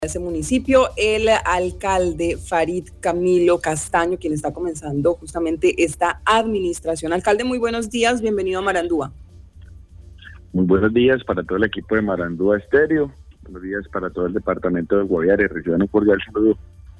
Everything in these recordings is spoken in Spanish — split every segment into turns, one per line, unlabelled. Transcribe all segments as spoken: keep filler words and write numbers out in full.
Ese municipio, el alcalde Farid Camilo Castaño, quien está comenzando justamente esta administración. Alcalde, muy buenos días, bienvenido a Marandúa.
Muy buenos días para todo el equipo de Marandúa Estéreo, buenos días para todo el departamento de Guaviare, reciban un cordial saludo.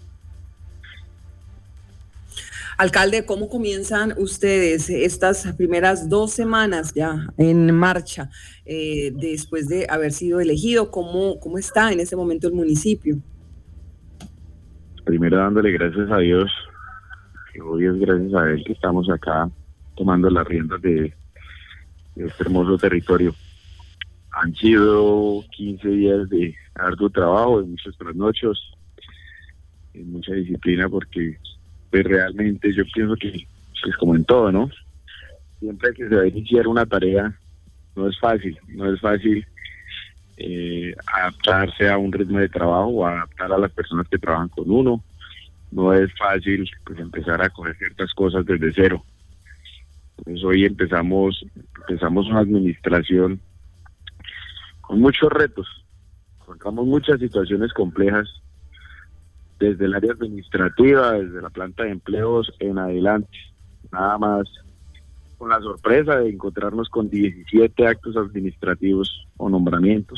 Alcalde, ¿cómo comienzan ustedes estas primeras dos semanas ya en marcha eh, después de haber sido elegido? ¿Cómo, cómo está en este momento el municipio?
Primero dándole gracias a Dios, que hoy es gracias a Él que estamos acá tomando las riendas de, de este hermoso territorio. Han sido quince días de arduo trabajo, de muchos trasnochos, de mucha disciplina, porque pues realmente yo pienso que, pues como en todo, ¿no? Siempre que se va a iniciar una tarea, no es fácil, no es fácil eh, adaptarse a un ritmo de trabajo o adaptar a las personas que trabajan con uno. No es fácil pues empezar a coger ciertas cosas desde cero. Entonces hoy empezamos, empezamos una administración con muchos retos, encontramos muchas situaciones complejas, desde el área administrativa, desde la planta de empleos en adelante, nada más con la sorpresa de encontrarnos con diecisiete actos administrativos o nombramientos.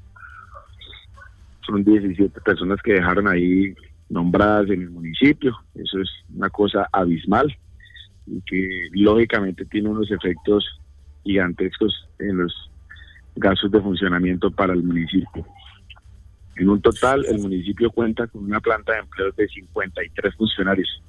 Son diecisiete personas que dejaron ahí nombradas en el municipio, eso es una cosa abismal y que lógicamente tiene unos efectos gigantescos en los gastos de funcionamiento para el municipio. En un total, el municipio cuenta con una planta de empleos de cincuenta y tres funcionarios.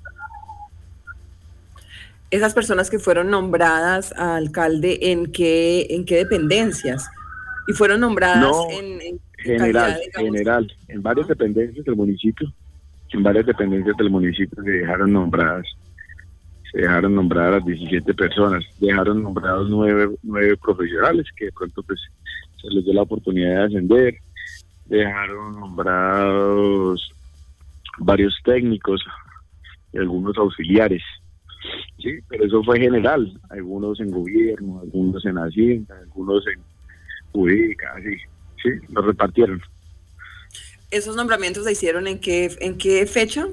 Esas personas que fueron nombradas, alcalde, ¿en qué en qué dependencias? Y fueron nombradas
no,
en, en
general,
calidad, digamos,
general, en varias ¿no? dependencias del municipio, en varias dependencias del municipio se dejaron nombradas, se dejaron nombradas las diecisiete personas, dejaron nombrados nueve, nueve profesionales que de pronto pues se les dio la oportunidad de ascender. Dejaron nombrados varios técnicos y algunos auxiliares, sí, pero eso fue general, algunos en gobierno, algunos en Hacienda, algunos en jurídica, así, sí, los repartieron.
¿Esos nombramientos se hicieron en qué en qué fecha?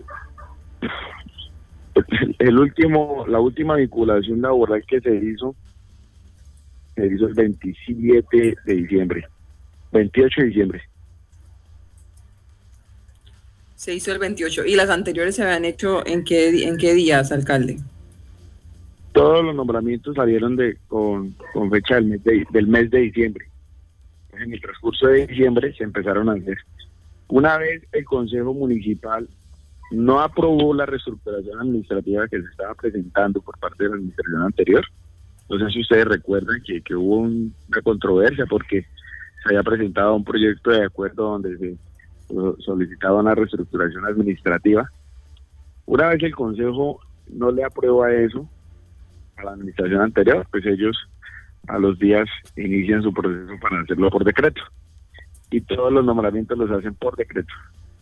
El, el último, la última vinculación laboral que se hizo, se hizo el veintisiete de diciembre, veintiocho de diciembre.
Se hizo el veintiocho. ¿Y las anteriores se habían hecho en qué en qué días, alcalde?
Todos los nombramientos salieron de con, con fecha del mes, de, del mes de diciembre. En el transcurso de diciembre se empezaron a hacer. Una vez el Consejo Municipal no aprobó la reestructuración administrativa que se estaba presentando por parte de la administración anterior. No sé si ustedes recuerdan que, que hubo un, una controversia porque se había presentado un proyecto de acuerdo donde se solicitaba una reestructuración administrativa. Una vez el Consejo no le aprueba eso a la administración anterior, pues ellos a los días inician su proceso para hacerlo por decreto. Y todos los nombramientos los hacen por decreto.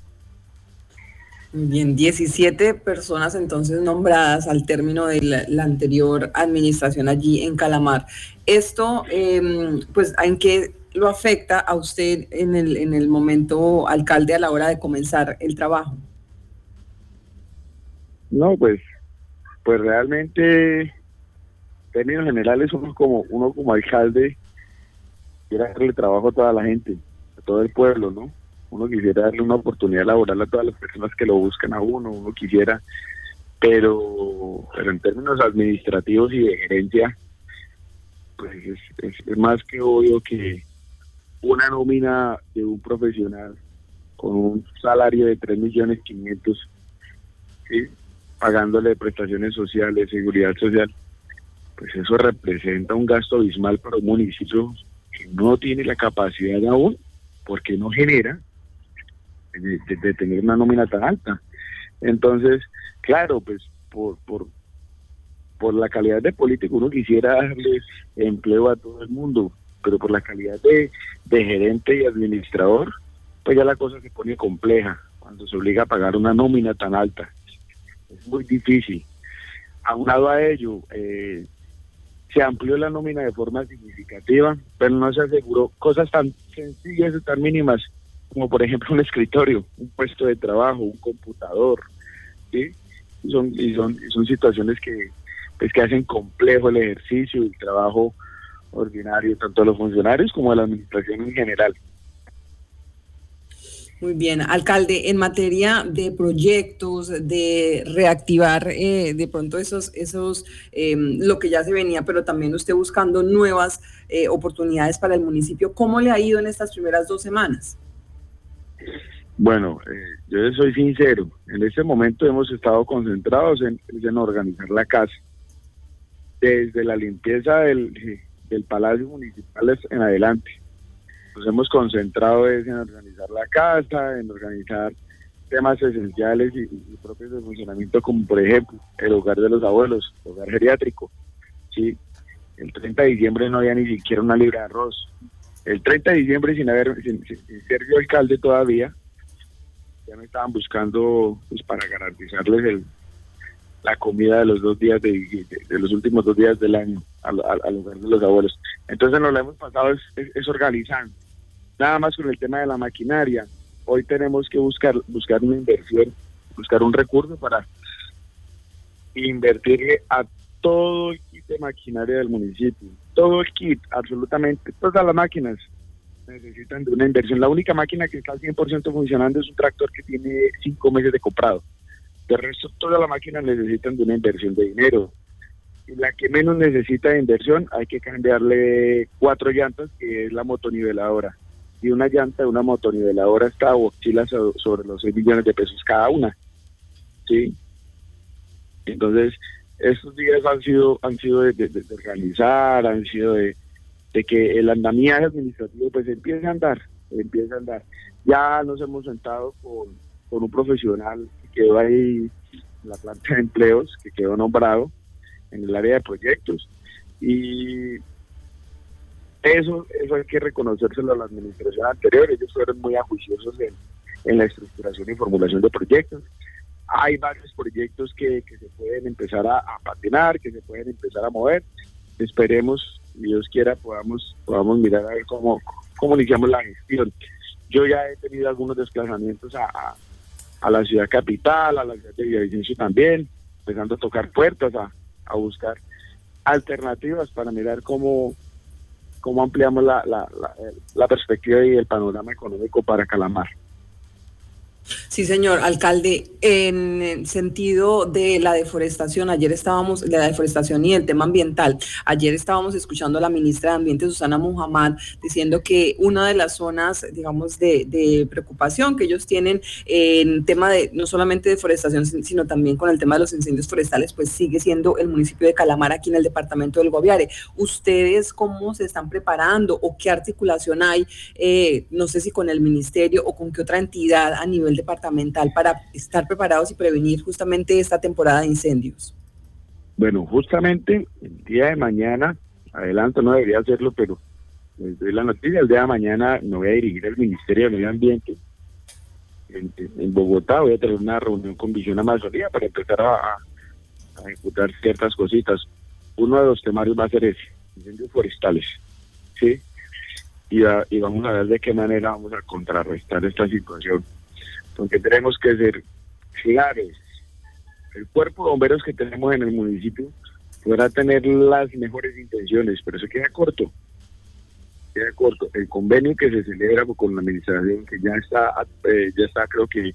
Bien, diecisiete personas entonces nombradas al término de la, la anterior administración allí en Calamar. Esto, eh, pues, ¿en qué lo afecta a usted en el en el momento, alcalde, a la hora de comenzar el trabajo?
No, pues, pues realmente, en términos generales, uno como uno como alcalde quiere darle trabajo a toda la gente, a todo el pueblo, ¿no? Uno quisiera darle una oportunidad laboral a todas las personas que lo buscan a uno, uno quisiera, pero, pero en términos administrativos y de gerencia, pues es, es, es más que obvio que una nómina de un profesional con un salario de tres millones quinientos, ¿sí?, pagándole prestaciones sociales, seguridad social, pues eso representa un gasto abismal para un municipio que no tiene la capacidad aún, porque no genera, de, de, de tener una nómina tan alta. Entonces, claro, pues por, por, por la calidad de político uno quisiera darle empleo a todo el mundo, pero por la calidad de, de gerente y administrador, pues ya la cosa se pone compleja cuando se obliga a pagar una nómina tan alta. Es muy difícil. Aunado a ello, eh, se amplió la nómina de forma significativa, pero no se aseguró cosas tan sencillas y tan mínimas como por ejemplo un escritorio, un puesto de trabajo, un computador, ¿sí? Y son, y son, y son situaciones que, pues, que hacen complejo el ejercicio y el trabajo ordinario, tanto de los funcionarios como de la administración en general.
Muy bien, alcalde, en materia de proyectos, de reactivar eh, de pronto esos, esos eh, lo que ya se venía, pero también usted buscando nuevas eh, oportunidades para el municipio, ¿cómo le ha ido en estas primeras dos semanas?
Bueno, eh, yo soy sincero, en este momento hemos estado concentrados en, en organizar la casa, desde la limpieza del, del Palacio Municipal en adelante. Nos hemos concentrado en organizar la casa, en organizar temas esenciales y, y propios de funcionamiento, como por ejemplo el hogar de los abuelos, el hogar geriátrico. Sí, el treinta de diciembre no había ni siquiera una libra de arroz. El treinta de diciembre, sin haber sin, sin ser yo alcalde todavía, ya me estaban buscando pues para garantizarles el, la comida de los dos días de, de, de los últimos dos días del año al, al, al hogar de los abuelos. Entonces nos lo hemos pasado es, es, es organizando. Nada más con el tema de la maquinaria. Hoy tenemos que buscar buscar una inversión, buscar un recurso para invertirle a todo el kit de maquinaria del municipio. Todo el kit, absolutamente, todas las máquinas necesitan de una inversión. La única máquina que está al cien por ciento funcionando es un tractor que tiene cinco meses de comprado. De resto, todas las máquinas necesitan de una inversión de dinero. Y la que menos necesita de inversión, hay que cambiarle cuatro llantas, que es la motoniveladora. Y una llanta de una motoniveladora está oscila sobre los seis millones de pesos cada una. ¿Sí? Entonces, estos días han sido han sido de, de, de organizar, han sido de, de que el andamiaje administrativo pues empiece a andar, empiece a andar. Ya nos hemos sentado con, con un profesional que quedó ahí en la planta de empleos, que quedó nombrado en el área de proyectos, y eso, eso hay que reconocérselo a la administración anterior. Ellos fueron muy ajuiciosos en, en la estructuración y formulación de proyectos. Hay varios proyectos que, que se pueden empezar a, a patinar, que se pueden empezar a mover. Esperemos, Dios quiera, podamos podamos mirar a ver cómo, cómo iniciamos la gestión. Yo ya he tenido algunos desplazamientos a, a, a la ciudad capital, a la ciudad de Villavicencio también, empezando a tocar puertas, a, a buscar alternativas para mirar cómo cómo ampliamos la, la, la, la perspectiva y el panorama económico para Calamar.
Sí, señor alcalde, en el sentido de la deforestación, ayer estábamos, de la deforestación y el tema ambiental, ayer estábamos escuchando a la ministra de Ambiente, Susana Muhammad, diciendo que una de las zonas, digamos, de, de preocupación que ellos tienen en tema de, no solamente deforestación, sino también con el tema de los incendios forestales, pues sigue siendo el municipio de Calamar, aquí en el departamento del Guaviare. ¿Ustedes cómo se están preparando o qué articulación hay, eh, no sé si con el ministerio o con qué otra entidad a nivel departamental para estar preparados y prevenir justamente esta temporada de incendios?
Bueno, justamente el día de mañana, adelanto, no debería hacerlo, pero les doy la noticia, el día de mañana me voy a dirigir al Ministerio de Medio Ambiente en, en Bogotá. Voy a tener una reunión con Visión Amazonía para empezar a, a ejecutar ciertas cositas. Uno de los temarios va a ser ese, incendios forestales, ¿sí? Y, a, y vamos a ver de qué manera vamos a contrarrestar esta situación, porque tenemos que ser claros. El cuerpo de bomberos que tenemos en el municipio podrá tener las mejores intenciones, pero eso queda corto. Queda corto. El convenio que se celebra con la administración, que ya está, eh, ya está creo que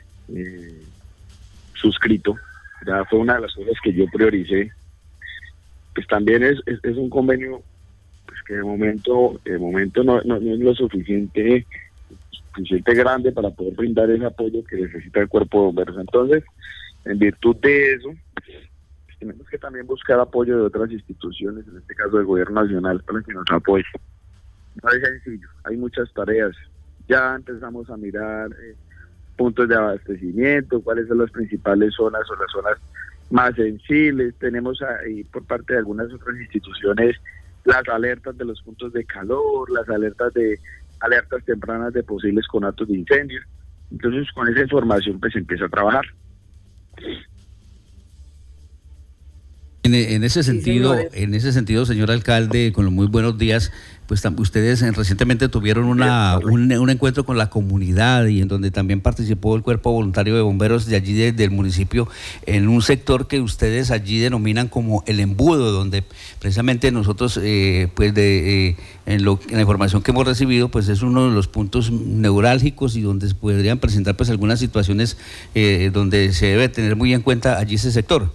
eh, suscrito, ya fue una de las cosas que yo prioricé, pues también es, es, es un convenio pues que de momento, de momento no, no, no es lo suficiente suficiente grande para poder brindar ese apoyo que necesita el cuerpo de bomberos. Entonces, en virtud de eso, pues tenemos que también buscar apoyo de otras instituciones, en este caso del gobierno nacional, para que nos apoye. No es sencillo, hay muchas tareas. Ya empezamos a mirar eh, puntos de abastecimiento, cuáles son las principales zonas o las zonas más sensibles. Tenemos ahí por parte de algunas otras instituciones las alertas de los puntos de calor, las alertas de alertas tempranas de posibles conatos de incendios. Entonces, con esa información pues se empieza a trabajar.
En, en ese sentido,
sí,
en ese sentido, señor alcalde, con los muy buenos días, pues ustedes recientemente tuvieron una, un, un encuentro con la comunidad y en donde también participó el Cuerpo Voluntario de Bomberos de allí de, del municipio en un sector que ustedes allí denominan como el embudo, donde precisamente nosotros, eh, pues de, eh, en, lo, en la información que hemos recibido, pues es uno de los puntos neurálgicos y donde se podrían presentar pues algunas situaciones eh, donde se debe tener muy en cuenta allí ese sector.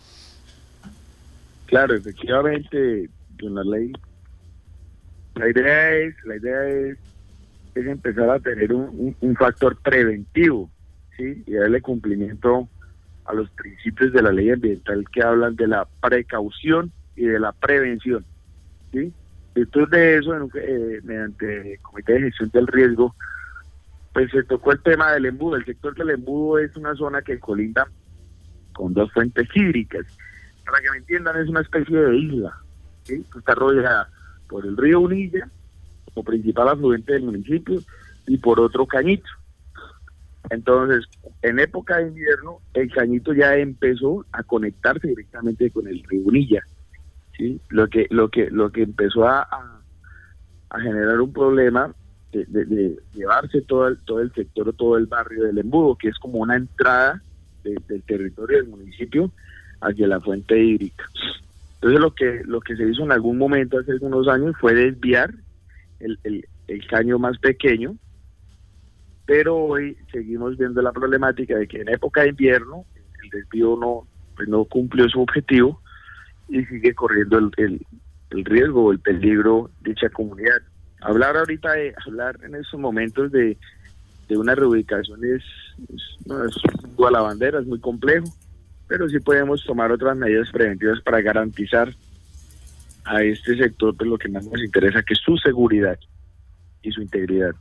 Claro, efectivamente, don Arley. La idea es, la idea es, es empezar a tener un, un, un factor preventivo, ¿sí? Y darle cumplimiento a los principios de la ley ambiental que hablan de la precaución y de la prevención, ¿sí? Después de eso, en, eh, mediante el Comité de Gestión del Riesgo, pues se tocó el tema del embudo. El sector del embudo es una zona que colinda con dos fuentes hídricas. Para que me entiendan, es una especie de isla, ¿sí? Está rodeada por el río Unilla, como principal afluente del municipio, y por otro cañito. Entonces, en época de invierno, el cañito ya empezó a conectarse directamente con el río Unilla, ¿sí? Lo que, lo que, lo que empezó a, a, a generar un problema de, de, de llevarse todo el, todo el sector o todo el barrio del embudo, que es como una entrada de, del territorio del municipio hacia la fuente hídrica. Entonces lo que lo que se hizo en algún momento hace algunos años fue desviar el, el, el caño más pequeño, pero hoy seguimos viendo la problemática de que en época de invierno el desvío no, pues no cumplió su objetivo y sigue corriendo el, el, el riesgo o el peligro de dicha comunidad. Hablar ahorita de, hablar en estos momentos de, de una reubicación es, es, no, es a la bandera, es muy complejo, pero sí podemos tomar otras medidas preventivas para garantizar a este sector pues lo que más nos interesa, que es su seguridad y su integridad.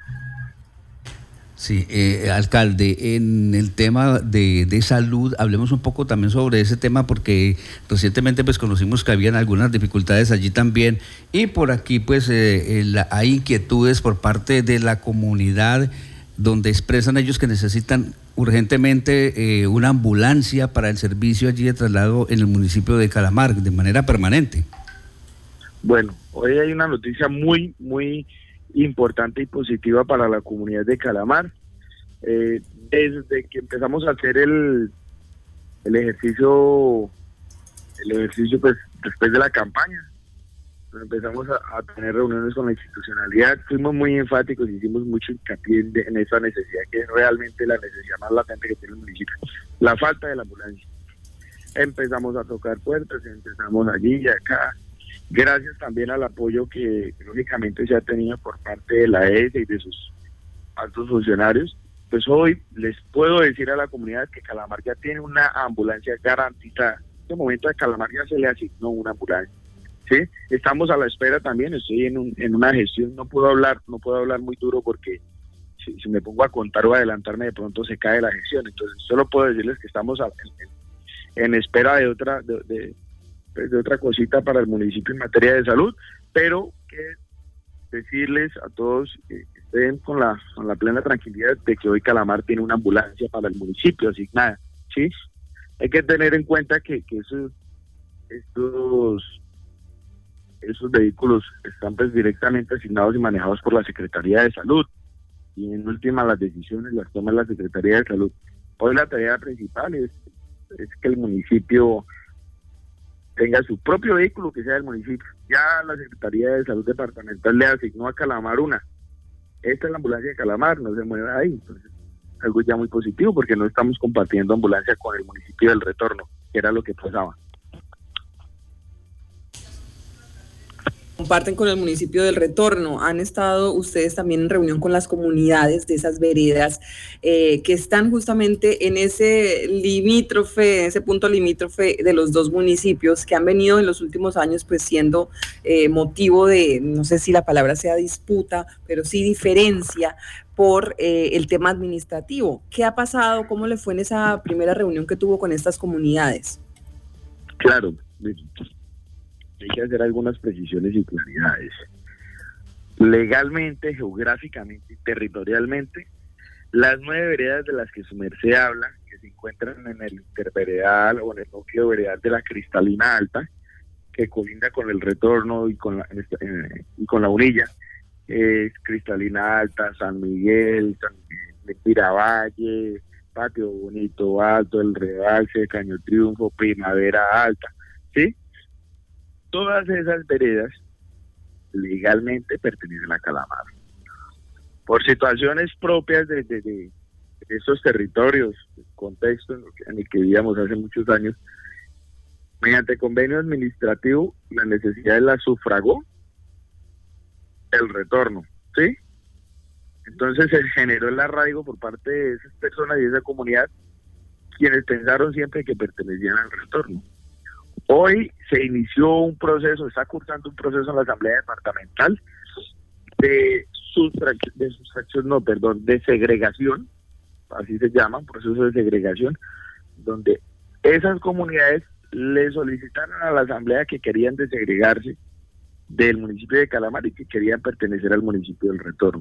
Sí, eh, alcalde, en el tema de, de salud, hablemos un poco también sobre ese tema porque recientemente pues conocimos que habían algunas dificultades allí también y por aquí pues eh, la, hay inquietudes por parte de la comunidad donde expresan ellos que necesitan urgentemente eh, una ambulancia para el servicio allí de traslado en el municipio de Calamar de manera permanente.
Bueno, hoy hay una noticia muy, muy importante y positiva para la comunidad de Calamar. Eh, desde que empezamos a hacer el, el ejercicio, el ejercicio pues después de la campaña, empezamos a, a tener reuniones con la institucionalidad, fuimos muy enfáticos, hicimos mucho hincapié en, en esa necesidad, que es realmente la necesidad más latente que tiene el municipio, la falta de la ambulancia. Empezamos a tocar puertas, empezamos allí y acá, gracias también al apoyo que lógicamente se ha tenido por parte de la E S y de sus altos funcionarios, pues hoy les puedo decir a la comunidad que Calamar ya tiene una ambulancia garantizada. En este momento a Calamar ya se le asignó una ambulancia. Sí, estamos a la espera también, estoy en, un, en una gestión, no puedo hablar, no puedo hablar muy duro porque si, si me pongo a contar o a adelantarme de pronto se cae la gestión, entonces solo puedo decirles que estamos a, en, en espera de otra de, de, de otra cosita para el municipio en materia de salud, pero que decirles a todos que estén con la, con la plena tranquilidad de que hoy Calamar tiene una ambulancia para el municipio asignada, ¿sí? Hay que tener en cuenta que, que esos, estos esos vehículos están pues directamente asignados y manejados por la Secretaría de Salud y en última las decisiones las toma la Secretaría de Salud. Hoy la tarea principal es, es que el municipio tenga su propio vehículo que sea del municipio. Ya la Secretaría de Salud Departamental le asignó a Calamar una. Esta es la ambulancia de Calamar, no se mueve ahí. Entonces, algo ya muy positivo porque no estamos compartiendo ambulancia con el municipio del Retorno, que era lo que pasaba.
Comparten con el municipio del Retorno. ¿Han estado ustedes también en reunión con las comunidades de esas veredas eh, que están justamente en ese limítrofe, ese punto limítrofe de los dos municipios que han venido en los últimos años pues siendo eh, motivo de, no sé si la palabra sea disputa, pero sí diferencia por eh, el tema administrativo? ¿Qué ha pasado? ¿Cómo le fue en esa primera reunión que tuvo con estas comunidades?
Claro, hay que hacer algunas precisiones y claridades. Legalmente, geográficamente y territorialmente, las nueve veredas de las que su merced habla, que se encuentran en el interveredal o en el núcleo veredal de la Cristalina Alta, que colinda con el Retorno y con la, eh, y con la Unilla, es Cristalina Alta, San Miguel, San Miguel, Miravalle, Patio Bonito Alto, El Rebalse, Caño Triunfo, Primavera Alta, ¿sí? Todas esas veredas legalmente pertenecen a Calamar. Por situaciones propias de, de, de estos territorios, el contexto en el, que, en el que vivíamos hace muchos años, mediante convenio administrativo, la necesidad la sufragó el Retorno, ¿sí? Entonces se generó el arraigo por parte de esas personas y de esa comunidad, quienes pensaron siempre que pertenecían al Retorno. Hoy se inició un proceso, está cursando un proceso en la Asamblea Departamental de sustracción, de sustracción, no, perdón, de segregación, así se llama, un proceso de segregación, donde esas comunidades le solicitaron a la Asamblea que querían desegregarse del municipio de Calamar y que querían pertenecer al municipio del Retorno.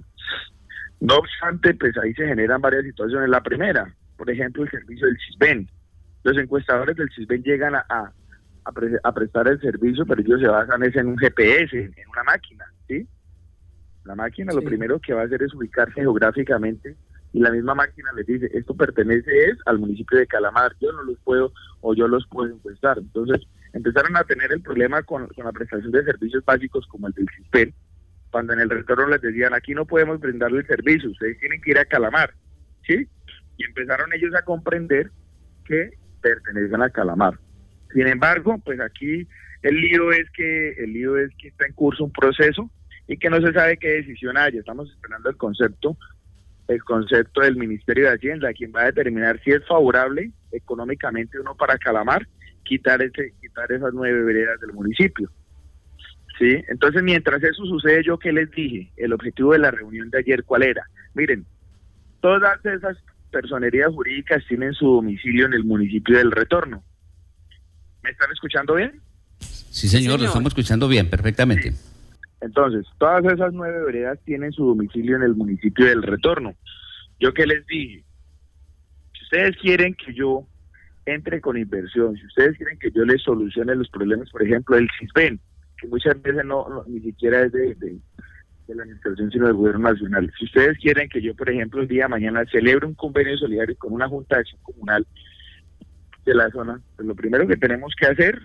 No obstante, pues ahí se generan varias situaciones. La primera, por ejemplo, el servicio del CISBEN. Los encuestadores del CISBEN llegan a, a, a, pre, a prestar el servicio, pero ellos se basan es en un G P S, en, en una máquina, ¿sí? La máquina sí. Lo primero que va a hacer es ubicarse geográficamente y la misma máquina les dice, esto pertenece es al municipio de Calamar, yo no los puedo o yo los puedo encuestar. Entonces empezaron a tener el problema con, con la prestación de servicios básicos como el del CISBEN, cuando en el Retorno les decían, aquí no podemos brindarle el servicio, ustedes tienen que ir a Calamar, ¿sí? Y empezaron ellos a comprender que pertenecen a Calamar. Sin embargo, pues aquí el lío es que el lío es que está en curso un proceso y que no se sabe qué decisión haya. Estamos esperando el concepto el concepto del Ministerio de Hacienda, quien va a determinar si es favorable económicamente o no para Calamar quitar ese quitar esas nueve veredas del municipio. Sí, entonces mientras eso sucede, yo que les dije, el objetivo de la reunión de ayer, ¿cuál era? Miren, todas esas personerías jurídicas tienen su domicilio en el municipio del Retorno. ¿Me están escuchando bien?
Sí, señor, sí, señor. Lo estamos escuchando bien, perfectamente.
Sí. Entonces, todas esas nueve veredas tienen su domicilio en el municipio del Retorno. Yo que les dije, si ustedes quieren que yo entre con inversión, si ustedes quieren que yo les solucione los problemas, por ejemplo, del CISBEN, que muchas veces no, no ni siquiera es de, de, de la administración, sino del gobierno nacional. Si ustedes quieren que yo, por ejemplo, el día de mañana celebre un convenio solidario con una junta de acción comunal de la zona, pues lo primero que tenemos que hacer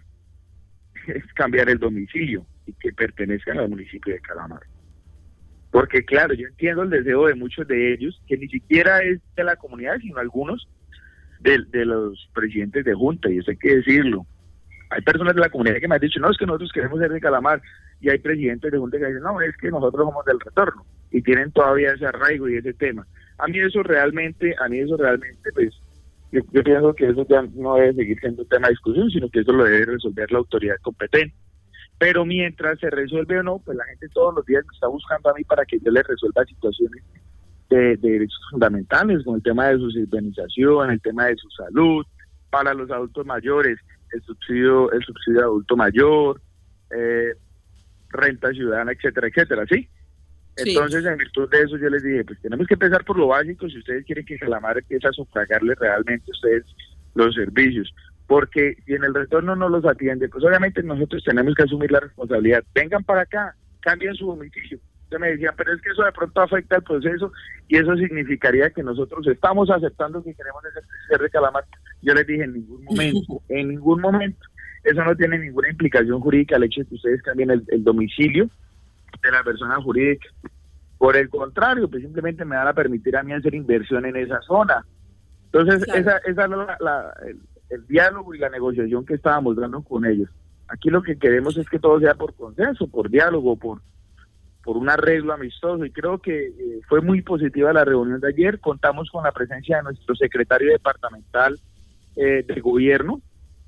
es cambiar el domicilio y que pertenezcan al municipio de Calamar. Porque claro, yo entiendo el deseo de muchos de ellos, que ni siquiera es de la comunidad, sino algunos de, de los presidentes de junta, y eso hay que decirlo. Hay personas de la comunidad que me han dicho, no, es que nosotros queremos ser de Calamar, y hay presidentes de junta que dicen, no, es que nosotros somos del Retorno, y tienen todavía ese arraigo y ese tema. A mí eso realmente, a mí eso realmente, pues, yo, yo pienso que eso ya no debe seguir siendo un tema de discusión, sino que eso lo debe resolver la autoridad competente. Pero mientras se resuelve o no, pues la gente todos los días me está buscando a mí para que yo les resuelva situaciones de, de derechos fundamentales, con el tema de su civilización, el tema de su salud, para los adultos mayores, el subsidio, el subsidio de adulto mayor, eh, renta ciudadana, etcétera, etcétera, ¿sí? Sí. Entonces, en virtud de eso, yo les dije, pues tenemos que empezar por lo básico, si ustedes quieren que Calamar empiece a sufragarle realmente a ustedes los servicios. Porque si en el Retorno no los atiende, pues obviamente nosotros tenemos que asumir la responsabilidad. Vengan para acá, cambien su domicilio. Usted me decía, pero es que eso de pronto afecta el proceso y eso significaría que nosotros estamos aceptando que queremos ser de Calamar. Yo les dije, en ningún momento, en ningún momento. Eso no tiene ninguna implicación jurídica el hecho de que ustedes cambien el, el domicilio de la persona jurídica. Por el contrario, pues simplemente me van a permitir a mí hacer inversión en esa zona. Entonces, claro. esa, esa es la... la el, el diálogo y la negociación que estábamos dando con ellos. Aquí lo que queremos es que todo sea por consenso, por diálogo, por por un arreglo amistoso, y creo que eh, fue muy positiva la reunión de ayer. Contamos con la presencia de nuestro secretario departamental eh, de gobierno,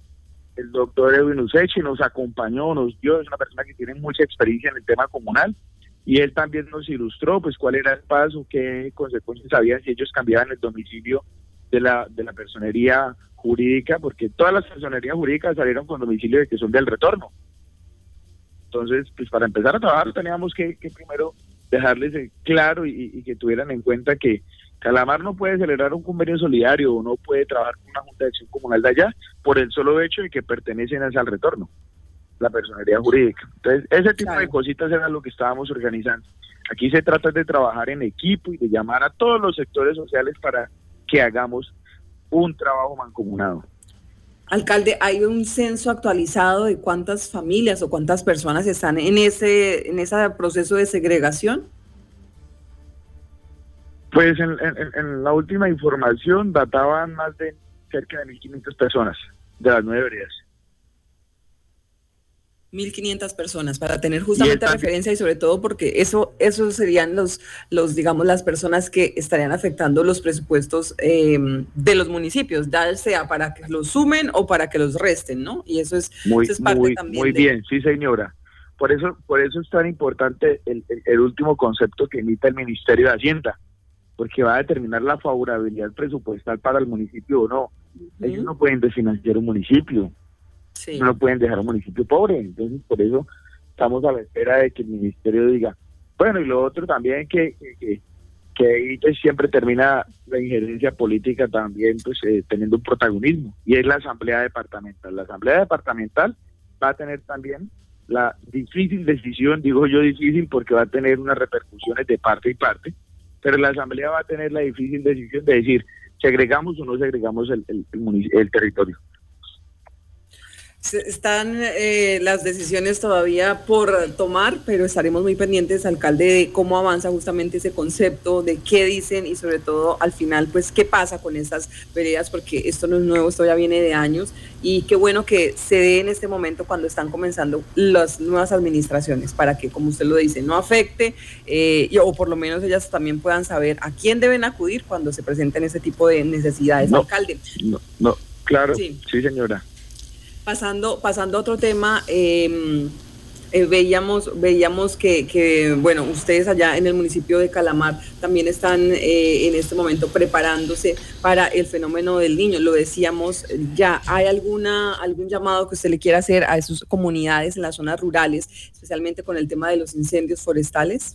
el doctor Edwin Usechi, nos acompañó, nos dio, es una persona que tiene mucha experiencia en el tema comunal, y él también nos ilustró pues cuál era el paso, qué consecuencias había si ellos cambiaban el domicilio de la de la personería jurídica, porque todas las personerías jurídicas salieron con domicilio de que son del Retorno. Entonces, pues para empezar a trabajar teníamos que, que primero dejarles claro y, y que tuvieran en cuenta que, Calamar no puede celebrar un convenio solidario o no puede trabajar con una junta de acción comunal de allá por el solo hecho de que pertenecen al retorno, la personería jurídica. Entonces, ese tipo claro. de cositas era lo que estábamos organizando. Aquí se trata de trabajar en equipo y de llamar a todos los sectores sociales para que hagamos un trabajo mancomunado.
Alcalde, ¿hay un censo actualizado de cuántas familias o cuántas personas están en ese en ese proceso de segregación?
Pues en, en, en la última información databan más de cerca de mil quinientas personas de las nueve veredas.
mil quinientas personas, para tener justamente referencia y sobre todo porque eso eso serían los, los digamos, las personas que estarían afectando los presupuestos eh, de los municipios, ya sea para que los sumen o para que los resten, ¿no? Y eso es,
muy,
eso es parte
muy,
también.
Muy
de...
bien, sí señora. Por eso, por eso es tan importante el, el, el último concepto que emita el Ministerio de Hacienda, porque va a determinar la favorabilidad presupuestal para el municipio o no. Uh-huh. Ellos no pueden desfinanciar un municipio. Sí. No pueden dejar un municipio pobre, entonces por eso estamos a la espera de que el ministerio diga, bueno, y lo otro también que que, que, que ahí pues siempre termina la injerencia política también pues eh, teniendo un protagonismo, y es la asamblea departamental. La asamblea departamental va a tener también la difícil decisión, digo yo difícil porque va a tener unas repercusiones de parte y parte, pero la asamblea va a tener la difícil decisión de decir, segregamos o no segregamos el, el, el, el territorio.
Están eh, las decisiones todavía por tomar, pero estaremos muy pendientes, alcalde, de cómo avanza justamente ese concepto, de qué dicen y sobre todo al final, pues, qué pasa con estas veredas, porque esto no es nuevo, esto ya viene de años, y qué bueno que se dé en este momento cuando están comenzando las nuevas administraciones, para que, como usted lo dice, no afecte, eh, y, o por lo menos ellas también puedan saber a quién deben acudir cuando se presenten ese tipo de necesidades,
no,
alcalde.
No, no, claro, sí, sí señora.
Pasando, pasando a otro tema, eh, eh, veíamos, veíamos que, que, bueno, ustedes allá en el municipio de Calamar también están eh, en este momento preparándose para el fenómeno del Niño. Lo decíamos ya, ¿hay alguna algún llamado que usted le quiera hacer a sus comunidades en las zonas rurales, especialmente con el tema de los incendios forestales?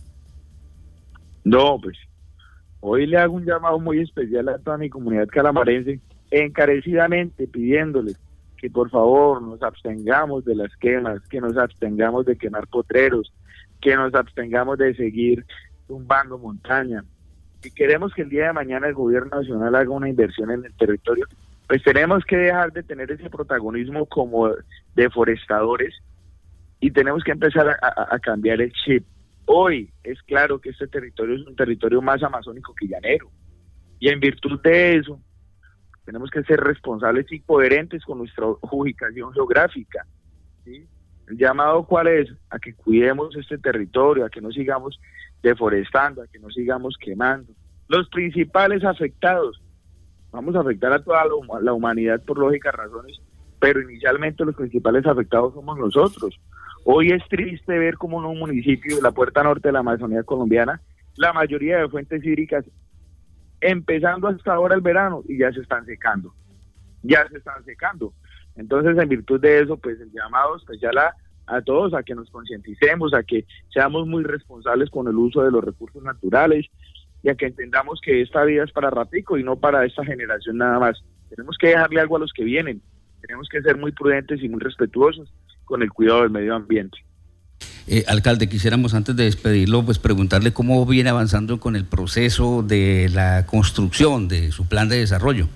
No, pues, hoy le hago un llamado muy especial a toda mi comunidad calamarense, encarecidamente pidiéndoles que por favor nos abstengamos de las quemas, que nos abstengamos de quemar potreros, que nos abstengamos de seguir tumbando montaña. Si queremos que el día de mañana el gobierno nacional haga una inversión en el territorio, pues tenemos que dejar de tener ese protagonismo como deforestadores y tenemos que empezar a, a, a cambiar el chip. Hoy es claro que este territorio es un territorio más amazónico que llanero, y en virtud de eso tenemos que ser responsables y coherentes con nuestra ubicación geográfica, ¿sí? El llamado, ¿cuál es? A que cuidemos este territorio, a que no sigamos deforestando, a que no sigamos quemando. Los principales afectados, vamos a afectar a toda la humanidad por lógicas razones, pero inicialmente los principales afectados somos nosotros. Hoy es triste ver cómo en un municipio de la puerta norte de la Amazonía colombiana, la mayoría de fuentes hídricas empezando hasta ahora el verano y ya se están secando, ya se están secando. Entonces, en virtud de eso, pues el llamado especial a, a todos a que nos concienticemos, a que seamos muy responsables con el uso de los recursos naturales y a que entendamos que esta vida es para ratico y no para esta generación nada más. Tenemos que dejarle algo a los que vienen, tenemos que ser muy prudentes y muy respetuosos con el cuidado del medio ambiente.
Eh, alcalde, quisiéramos antes de despedirlo, pues preguntarle cómo viene avanzando con el proceso de la construcción de su plan de desarrollo.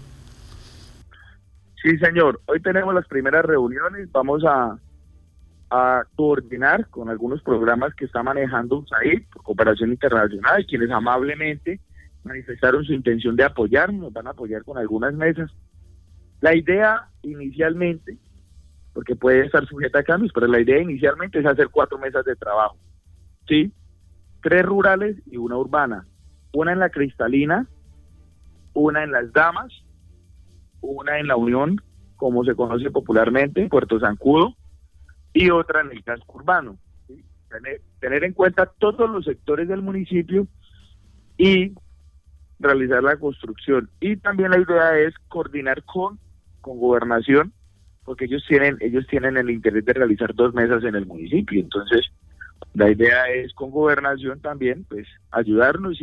Sí, señor. Hoy tenemos las primeras reuniones. Vamos a, a coordinar con algunos programas que está manejando U S A I D, por cooperación internacional, quienes amablemente manifestaron su intención de apoyarnos, nos van a apoyar con algunas mesas. La idea inicialmente, porque puede estar sujeta a cambios, pero la idea inicialmente es hacer cuatro mesas de trabajo, ¿sí? Tres rurales y una urbana, una en la Cristalina, una en Las Damas, una en La Unión, como se conoce popularmente, Puerto Zancudo, y otra en el casco urbano, ¿sí? Tener, tener en cuenta todos los sectores del municipio y realizar la construcción. Y también la idea es coordinar con, con Gobernación, porque ellos tienen ellos tienen el interés de realizar dos mesas en el municipio. Entonces, la idea es con Gobernación también, pues, ayudarnos y,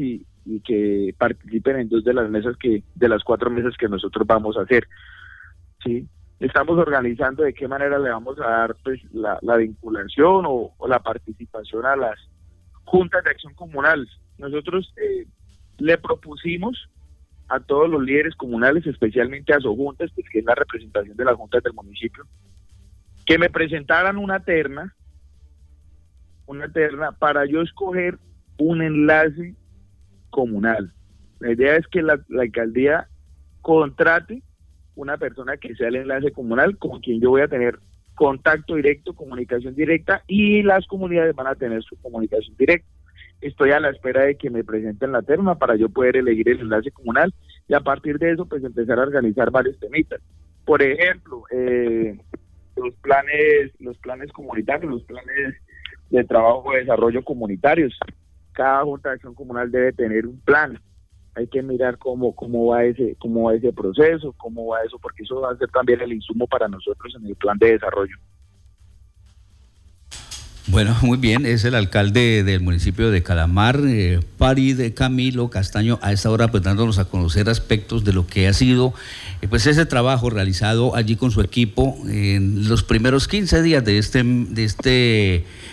y que participen en dos de las mesas que, de las cuatro mesas que nosotros vamos a hacer. Sí, estamos organizando de qué manera le vamos a dar pues la, la vinculación o, o la participación a las juntas de acción comunal. Nosotros eh, le propusimos a todos los líderes comunales, especialmente a Sojuntas, pues, que es la representación de las juntas del municipio, que me presentaran una terna, una terna para yo escoger un enlace comunal. La idea es que la, la alcaldía contrate una persona que sea el enlace comunal con quien yo voy a tener contacto directo, comunicación directa, y las comunidades van a tener su comunicación directa. Estoy a la espera de que me presenten la terna para yo poder elegir el enlace comunal y a partir de eso pues empezar a organizar varios temitas. Por ejemplo, eh, los planes, los planes comunitarios, los planes de trabajo de desarrollo comunitarios. Cada junta de acción comunal debe tener un plan. Hay que mirar cómo cómo va ese cómo va ese proceso, cómo va eso, porque eso va a ser también el insumo para nosotros en el plan de desarrollo.
Bueno, muy bien, es el alcalde del municipio de Calamar, eh, Farid Camilo Castaño, a esta hora pues dándonos a conocer aspectos de lo que ha sido eh, pues ese trabajo realizado allí con su equipo en los primeros quince días de este de este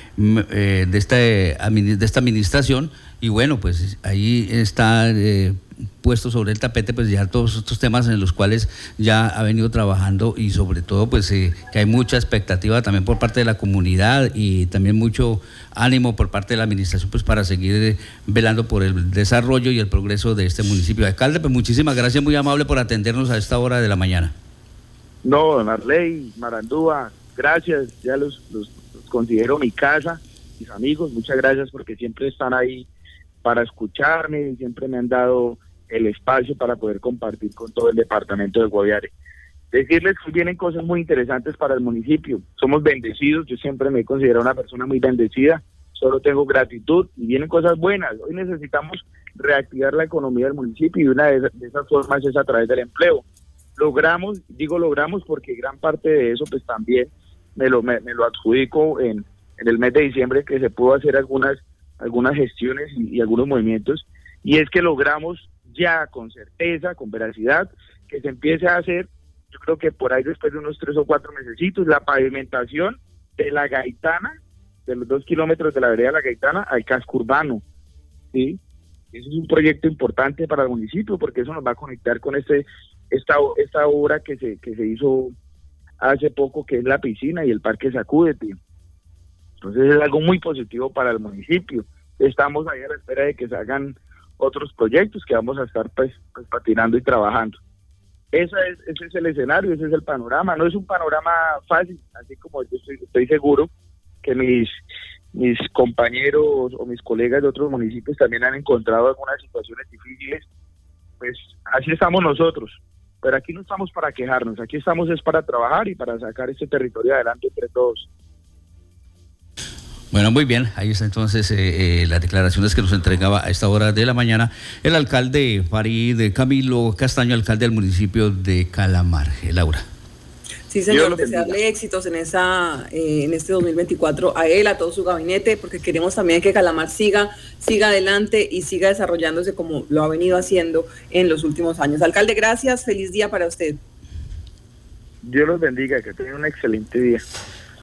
eh, de esta de esta administración. Y bueno, pues ahí está eh, puesto sobre el tapete pues ya todos estos temas en los cuales ya ha venido trabajando y sobre todo pues eh, que hay mucha expectativa también por parte de la comunidad y también mucho ánimo por parte de la administración pues para seguir eh, velando por el desarrollo y el progreso de este municipio. Alcalde, pues muchísimas gracias, muy amable por atendernos a esta hora de la mañana.
No, don Arley, Marandúa, gracias, ya los, los, los considero mi casa, mis amigos, muchas gracias porque siempre están ahí para escucharme y siempre me han dado el espacio para poder compartir con todo el departamento de Guaviare. Decirles que vienen cosas muy interesantes para el municipio. Somos bendecidos, yo siempre me he considerado una persona muy bendecida, solo tengo gratitud y vienen cosas buenas. Hoy necesitamos reactivar la economía del municipio y una de esas formas es a través del empleo. Logramos, digo logramos porque gran parte de eso pues también me lo, me, me lo adjudico en, en el mes de diciembre que se pudo hacer algunas algunas gestiones y, y algunos movimientos, y es que logramos ya con certeza, con veracidad, que se empiece a hacer, yo creo que por ahí después de unos tres o cuatro mesecitos, la pavimentación de la Gaitana, de los dos kilómetros de la vereda de la Gaitana al casco urbano, ¿sí? Eso es un proyecto importante para el municipio, porque eso nos va a conectar con este esta esta obra que se que se hizo hace poco, que es la piscina y el parque Sacúdete. Entonces es algo muy positivo para el municipio. Estamos ahí a la espera de que se hagan otros proyectos que vamos a estar pues, pues patinando y trabajando. Esa es, ese es el escenario, ese es el panorama. No es un panorama fácil, así como yo estoy, estoy seguro que mis, mis compañeros o mis colegas de otros municipios también han encontrado algunas situaciones difíciles. Pues así estamos nosotros. Pero aquí no estamos para quejarnos, aquí estamos es para trabajar y para sacar este territorio adelante entre todos.
Bueno, muy bien, ahí está entonces eh, eh, las declaraciones que nos entregaba a esta hora de la mañana el alcalde Farid Camilo Castaño, alcalde del municipio de Calamar. Eh, Laura.
Sí, señor, desearle éxitos en esa eh, en este dos mil veinticuatro a él, a todo su gabinete, porque queremos también que Calamar siga, siga adelante y siga desarrollándose como lo ha venido haciendo en los últimos años. Alcalde, gracias, feliz día para usted.
Dios los bendiga, que tengan un excelente día.